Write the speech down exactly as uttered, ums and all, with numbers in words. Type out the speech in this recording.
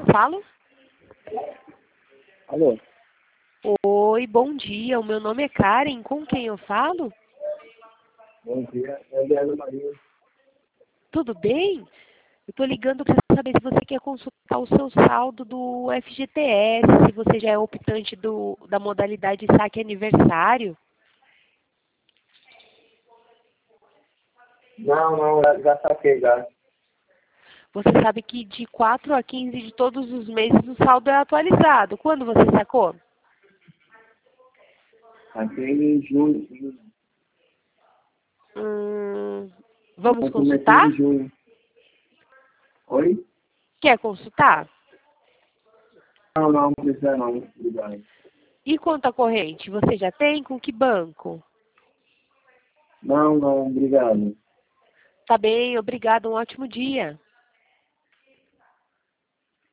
falo? Alô? Oi, bom dia. O meu nome é Karen. Com quem eu falo? Bom dia, é Leandro Maria. Tudo bem? Eu estou ligando para saber se você quer consultar o seu saldo do F G T S, se você já é optante do, da modalidade saque aniversário. Não, não, já, já saquei já. Você sabe que de quatro a quinze de todos os meses o saldo é atualizado. Quando você sacou? Saquei em junho. junho. Hum, vamos Eu comecei consultar? em junho. Oi? Quer consultar? Não, não, não precisa não. Obrigado. E conta corrente, você já tem? Com que banco? Não, não, obrigado. Tá bem, obrigado, um ótimo dia.